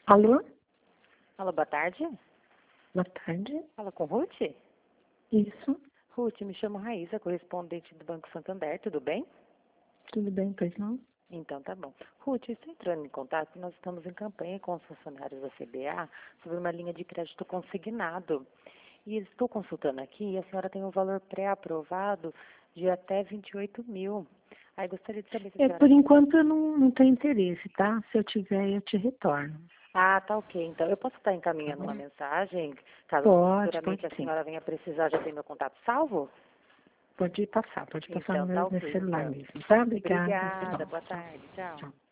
Alô? Alô, boa tarde. Boa tarde. Fala com Ruth? Isso. Ruth, me chamo Raíssa, correspondente do Banco Santander, tudo bem? Tudo bem, pois não? Então tá bom. Ruth, estou entrando em contato, nós estamos em campanha com os funcionários da CBA sobre uma linha de crédito consignado. E estou consultando aqui e a senhora tem um valor pré-aprovado de até 28 mil. Aí gostaria de saber se a senhora... Por enquanto eu não tenho interesse, tá? Se eu tiver, eu te retorno. Ah, tá ok. Então, eu posso estar Tá encaminhando uma bom? mensagem, caso Pode futuramente a sim. senhora venha precisar, já tem meu contato salvo? Pode passar Então no tá meu ok, celular então. mesmo, tá? Obrigada. Obrigada, Tchau. boa tarde, tchau. Tchau.